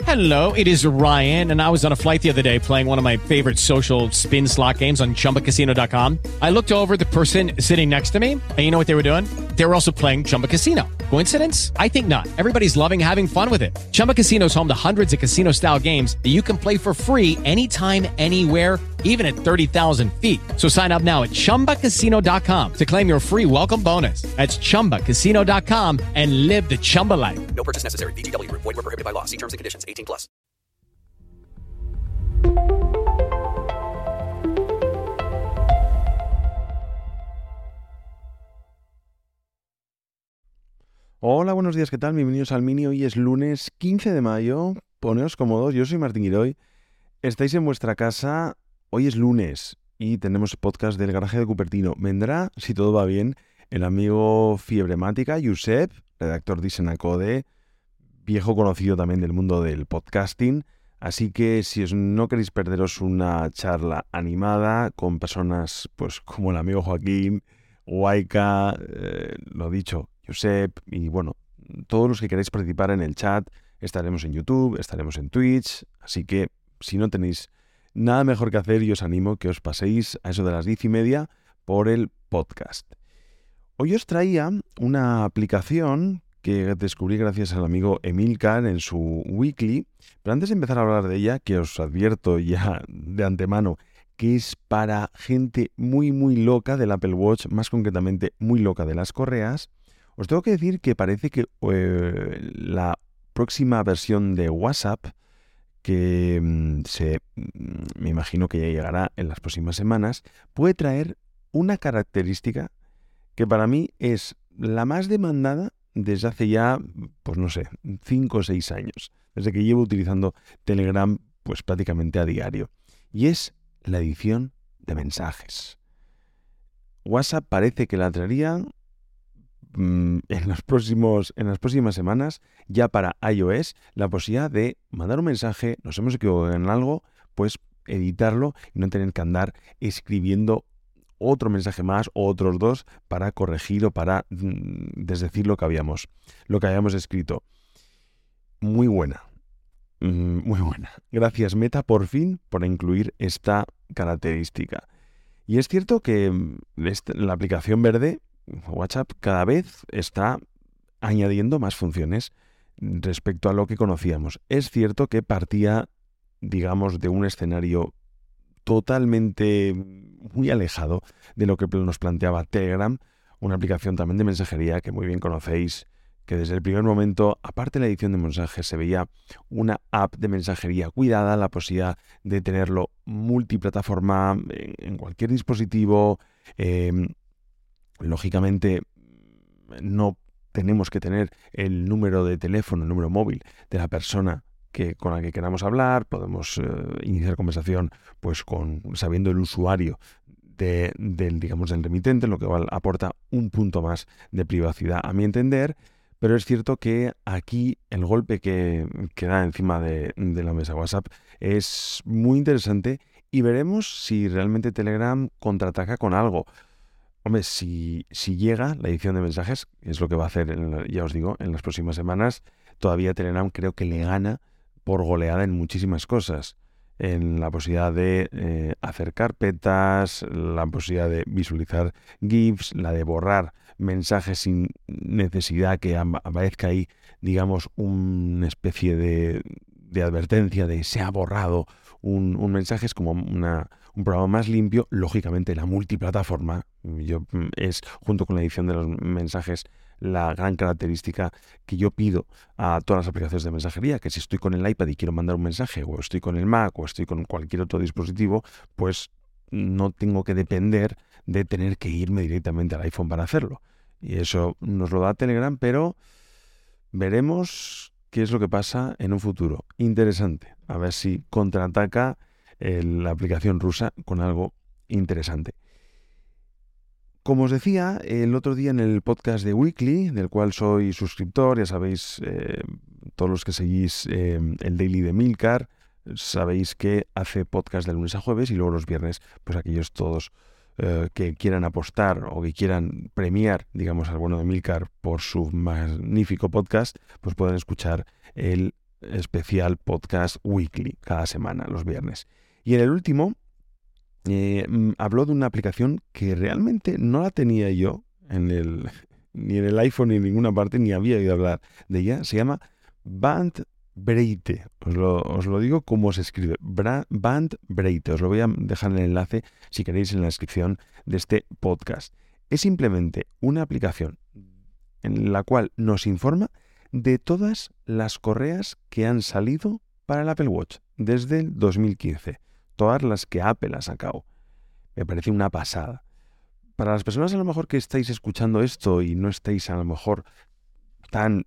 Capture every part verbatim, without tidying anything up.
Hello, it is Ryan, and I was on a flight the other day playing one of my favorite social spin slot games on Chumba Casino dot com. I looked over at the person sitting next to me, and you know what they were doing? They were also playing Chumba Casino. Coincidence? I think not. Everybody's loving having fun with it. Chumba Casino is home to hundreds of casino-style games that you can play for free anytime, anywhere, even at thirty thousand feet. So sign up now at Chumba Casino dot com to claim your free welcome bonus. That's Chumba Casino dot com and live the Chumba life. No purchase necessary. V G W. Void where prohibited by law. See terms and conditions. eighteen plus. Hola, buenos días, ¿qué tal? Bienvenidos al Mini. Hoy es lunes quince de mayo. Poneos cómodos, yo soy Martín Giroy. Estáis en vuestra casa. Hoy es lunes y tenemos podcast del garaje de Cupertino. Vendrá, si todo va bien, el amigo Fiebremática, Josep, redactor de Isenacode, viejo conocido también del mundo del podcasting. Así que si os no queréis perderos una charla animada con personas pues como el amigo Joaquín, Waika, eh, lo dicho, Josep, y bueno, todos los que queráis participar en el chat, estaremos en YouTube, estaremos en Twitch, así que si no tenéis nada mejor que hacer, yo os animo que os paséis a eso de las diez y media por el podcast. Hoy os traía una aplicación que descubrí gracias al amigo Emilcar en su Weekly, pero antes de empezar a hablar de ella, que os advierto ya de antemano que es para gente muy muy loca del Apple Watch, más concretamente muy loca de las correas, os tengo que decir que parece que eh, la próxima versión de WhatsApp, que mm, se, mm, me imagino que ya llegará en las próximas semanas, puede traer una característica que para mí es la más demandada desde hace ya, pues no sé, cinco o seis años, desde que llevo utilizando Telegram pues prácticamente a diario, y es la edición de mensajes. WhatsApp parece que la traería en, los próximos, en las próximas semanas, ya para iOS, la posibilidad de mandar un mensaje, nos hemos equivocado en algo, pues editarlo y no tener que andar escribiendo otro mensaje más o otros dos para corregir o para mm, desdecir lo que habíamos, lo que habíamos escrito. Muy buena, mm, muy buena. Gracias Meta por fin por incluir esta característica. Y es cierto que esta, la aplicación verde WhatsApp cada vez está añadiendo más funciones respecto a lo que conocíamos. Es cierto que partía, digamos, de un escenario totalmente muy alejado de lo que nos planteaba Telegram, una aplicación también de mensajería que muy bien conocéis, que desde el primer momento, aparte de la edición de mensajes, se veía una app de mensajería cuidada, la posibilidad de tenerlo multiplataforma en, en cualquier dispositivo. Eh, lógicamente, no tenemos que tener el número de teléfono, el número móvil de la persona que, con la que queramos hablar. Podemos eh, iniciar conversación pues con sabiendo el usuario de, del, digamos, del remitente, lo que aporta un punto más de privacidad a mi entender. Pero es cierto que aquí el golpe que, que da encima de, de la mesa WhatsApp es muy interesante y veremos si realmente Telegram contraataca con algo. Hombre, si, si llega la edición de mensajes, es lo que va a hacer, en la, ya os digo, en las próximas semanas, todavía Telegram creo que le gana por goleada en muchísimas cosas. En la posibilidad de eh, hacer carpetas, la posibilidad de visualizar GIFs, la de borrar mensajes sin necesidad que aparezca ahí, digamos, una especie de, de advertencia de se ha borrado un, un mensaje. Es como una, un programa más limpio. Lógicamente la multiplataforma yo, es, junto con la edición de los mensajes, la gran característica que yo pido a todas las aplicaciones de mensajería, que si estoy con el iPad y quiero mandar un mensaje, o estoy con el Mac, o estoy con cualquier otro dispositivo, pues no tengo que depender de tener que irme directamente al iPhone para hacerlo. Y eso nos lo da Telegram, pero veremos qué es lo que pasa en un futuro. Interesante. A ver si contraataca el, la aplicación rusa con algo interesante. Como os decía el otro día en el podcast de Weekly, del cual soy suscriptor, ya sabéis, eh, todos los que seguís eh, el Daily de Emilcar, sabéis que hace podcast de lunes a jueves y luego los viernes, pues aquellos todos eh, que quieran apostar o que quieran premiar, digamos, al bueno de Emilcar por su magnífico podcast, pues pueden escuchar el especial podcast weekly, cada semana, los viernes. Y en el último eh, habló de una aplicación que realmente no la tenía yo en el, ni en el iPhone ni en ninguna parte, ni había oído hablar de ella. Se llama Bandbreite. Os lo, os lo digo como se escribe. Bra, Bandbreite. Os lo voy a dejar en el enlace, si queréis, en la descripción de este podcast. Es simplemente una aplicación en la cual nos informa de todas las correas que han salido para el Apple Watch desde el dos mil quince. Todas las que Apple ha sacado. Me parece una pasada. Para las personas a lo mejor que estáis escuchando esto y no estáis a lo mejor tan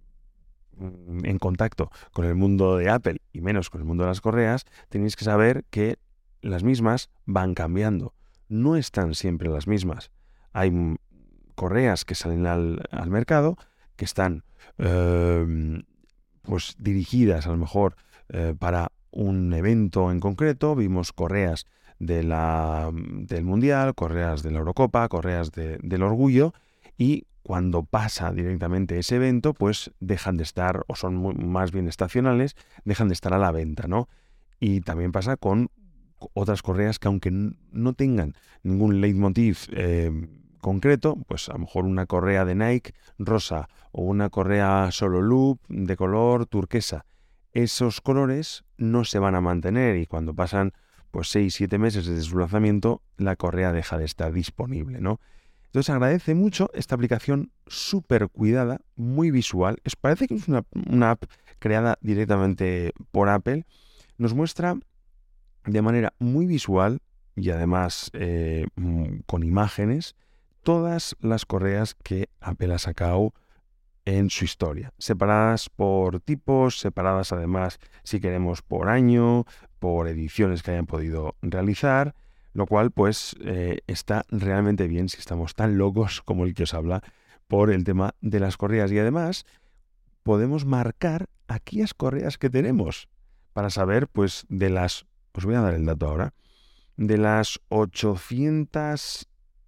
en contacto con el mundo de Apple y menos con el mundo de las correas, tenéis que saber que las mismas van cambiando. No están siempre las mismas. Hay correas que salen al, al mercado que están eh, pues dirigidas a lo mejor eh, para un evento en concreto. Vimos correas de la, del Mundial, correas de la Eurocopa, correas de, del Orgullo, y cuando pasa directamente ese evento, pues dejan de estar, o son muy, más bien estacionales, dejan de estar a la venta, ¿no? Y también pasa con otras correas que, aunque no tengan ningún leitmotiv eh, concreto, pues a lo mejor una correa de Nike rosa o una correa solo loop de color turquesa, esos colores no se van a mantener, y cuando pasan pues seis siete meses desde su lanzamiento, la correa deja de estar disponible, ¿no? Entonces agradece mucho esta aplicación súper cuidada, muy visual. Es, parece que es una, una app creada directamente por Apple. Nos muestra de manera muy visual y además eh, con imágenes todas las correas que Apple ha sacado en su historia, separadas por tipos, separadas además, si queremos, por año, por ediciones que hayan podido realizar, lo cual pues eh, está realmente bien si estamos tan locos como el que os habla por el tema de las correas. Y además podemos marcar aquellas correas que tenemos para saber, pues, de las, os voy a dar el dato ahora, de las ochocientas,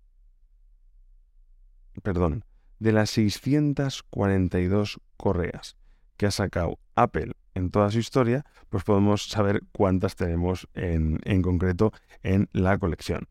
perdón, de las seiscientas cuarenta y dos correas que ha sacado Apple en toda su historia, pues podemos saber cuántas tenemos en, en concreto en la colección.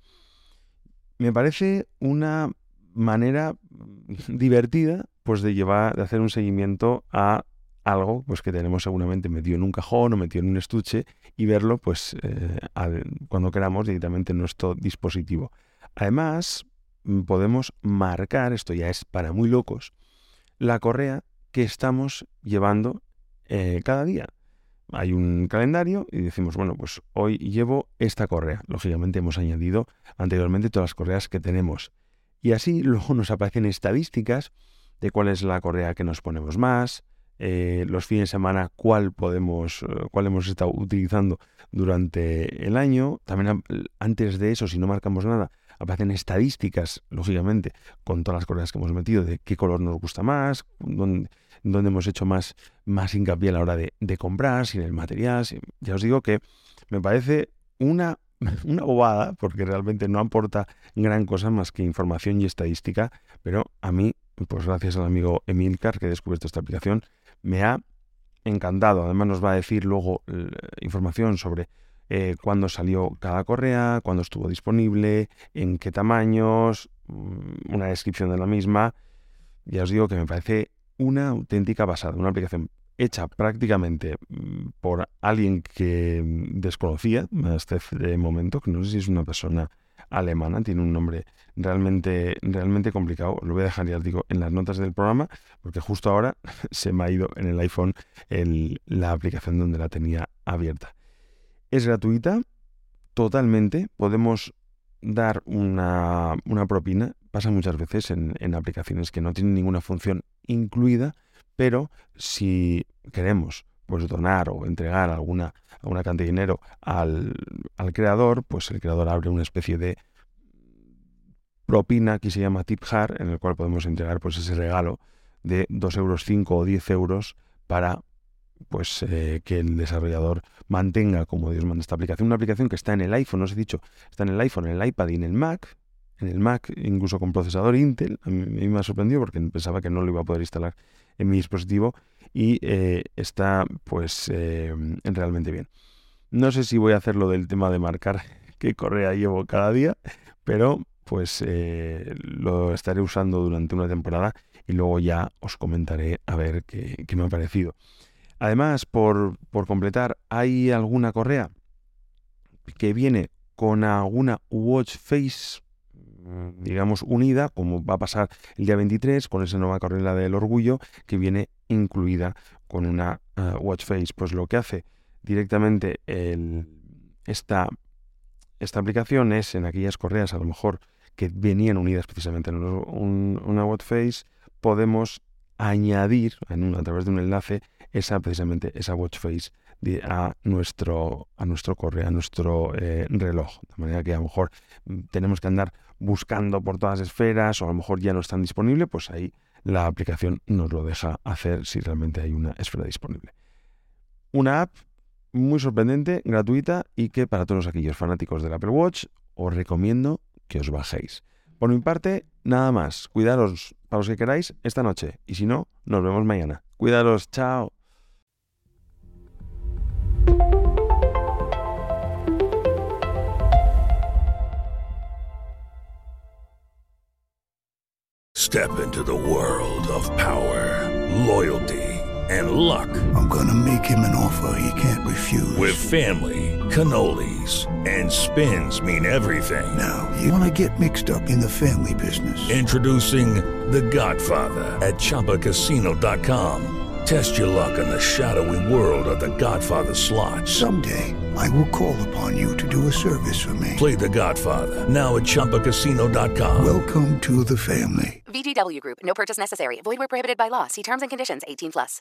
Me parece una manera divertida, pues, de llevar, de hacer un seguimiento a algo, pues, que tenemos seguramente metido en un cajón o metido en un estuche, y verlo, pues, eh, al, cuando queramos, directamente en nuestro dispositivo. Además, podemos marcar, esto ya es para muy locos, la correa que estamos llevando eh, cada día. Hay un calendario y decimos, bueno, pues hoy llevo esta correa. Lógicamente hemos añadido anteriormente todas las correas que tenemos. Y así luego nos aparecen estadísticas de cuál es la correa que nos ponemos más, eh, los fines de semana cuál podemos, cuál hemos estado utilizando durante el año. También antes de eso, si no marcamos nada, aparecen estadísticas, lógicamente, con todas las correas que hemos metido, de qué color nos gusta más, dónde, dónde hemos hecho más, más hincapié a la hora de, de comprar, si en el material. Si, ya os digo que me parece una, una bobada, porque realmente no aporta gran cosa más que información y estadística, pero a mí, pues gracias al amigo Emilcar, que he descubierto esta aplicación, me ha encantado. Además nos va a decir luego eh, información sobre Eh, cuándo salió cada correa, cuándo estuvo disponible, en qué tamaños, una descripción de la misma. Ya os digo que me parece una auténtica pasada, una aplicación hecha prácticamente por alguien que desconocía hasta este momento, que no sé si es una persona alemana, tiene un nombre realmente, realmente complicado. Lo voy a dejar, ya os digo, en las notas del programa, porque justo ahora se me ha ido en el iPhone el, la aplicación donde la tenía abierta. Es gratuita, totalmente. Podemos dar una, una propina. Pasa muchas veces en, en aplicaciones que no tienen ninguna función incluida, pero si queremos, pues, donar o entregar alguna, alguna cantidad de dinero al, al creador, pues el creador abre una especie de propina que se llama Tip Jar, en el cual podemos entregar, pues, ese regalo de dos euros, cinco o diez euros para, pues eh, que el desarrollador mantenga como Dios manda esta aplicación. Una aplicación que está en el iPhone, os he dicho, está en el iPhone, en el iPad y en el Mac. En el Mac, incluso con procesador Intel. A mí, a mí me ha sorprendido porque pensaba que no lo iba a poder instalar en mi dispositivo y eh, está pues eh, realmente bien. No sé si voy a hacer lo del tema de marcar qué correa llevo cada día, pero pues eh, lo estaré usando durante una temporada y luego ya os comentaré a ver qué, qué me ha parecido. Además, por, por completar, hay alguna correa que viene con alguna watch face, digamos, unida, como va a pasar el día veintitrés con esa nueva carrera del orgullo que viene incluida con una uh, watch face. Pues lo que hace directamente el, esta, esta aplicación es en aquellas correas a lo mejor que venían unidas precisamente en un, una watch face, podemos añadir en un, a través de un enlace esa precisamente esa watch face de, a nuestro a nuestro correo, a nuestro eh, reloj, de manera que a lo mejor tenemos que andar buscando por todas las esferas o a lo mejor ya no están disponibles, pues ahí la aplicación nos lo deja hacer si realmente hay una esfera disponible. Una app muy sorprendente, gratuita y que para todos aquellos fanáticos del Apple Watch os recomiendo que os bajéis. Por mi parte, nada más. Cuidaros para los que queráis esta noche y si no, nos vemos mañana. Cuidaros, chao. Step into the world of power, loyalty, and luck. I'm gonna make him an offer he can't refuse. With family, cannolis, and spins mean everything. Now, you wanna get mixed up in the family business. Introducing The Godfather at Chumba Casino dot com. Test your luck in the shadowy world of The Godfather slot. Someday, I will call upon you to do a service for me. Play The Godfather, now at Chumba Casino dot com. Welcome to the family. V G W Group. No purchase necessary. Void where prohibited by law. See terms and conditions. eighteen plus.